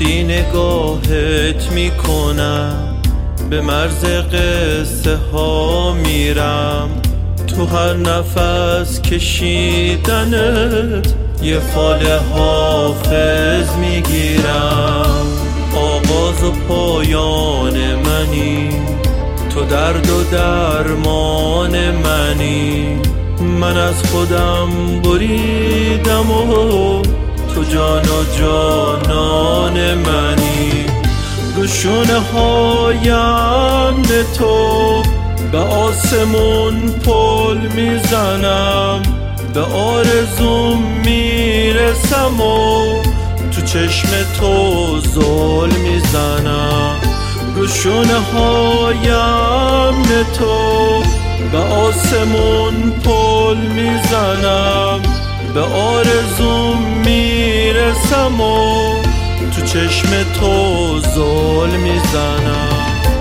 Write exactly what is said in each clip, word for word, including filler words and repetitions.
وقتی نگاهت میکنم به مرز قصه ها میرم، تو هر نفس کشیدنت یه فال حافظ میگیرم. آغاز و پایان منی، تو درد و درمان منی. من از خودم بریدم و تو جان و جانان منی. رو شونه هایم تو به آسمون پل میزنم، به آرزوم میرسم و تو چشم تو زل میزنم. رو شونه هایم تو به آسمون پل میزنم، به آرزوم میرسم و تو چشم تو زل میزنم.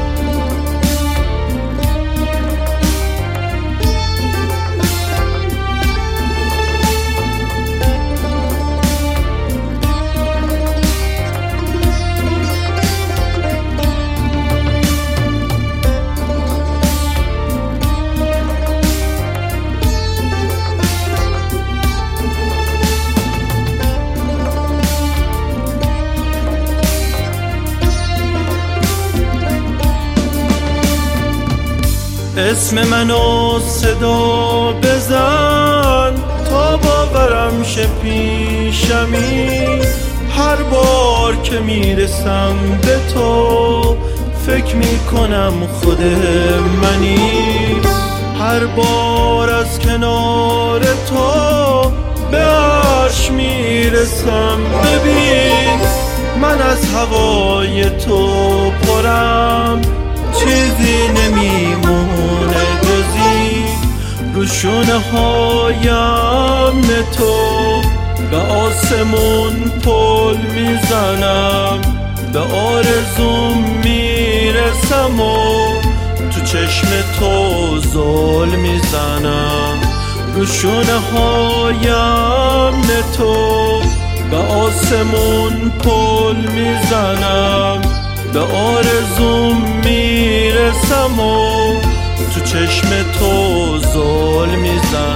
اسم منو صدا بزن تا باورم شه پیشمی. هر بار که میرسم به تو فکر میکنم خود منی. هر بار از کنار تو به عرش میرسم. ببین من از هوای تو پرم، چیزی نمیمونه جزی. رو شونه هایم تو به آسمون پل میزنم، به آرزوم میرسم و تو چشم تو زل میزنم. رو شونه هایم تو به آسمون پل میزنم، به آرزوم میرسم و تو چشم تو زل میزنم.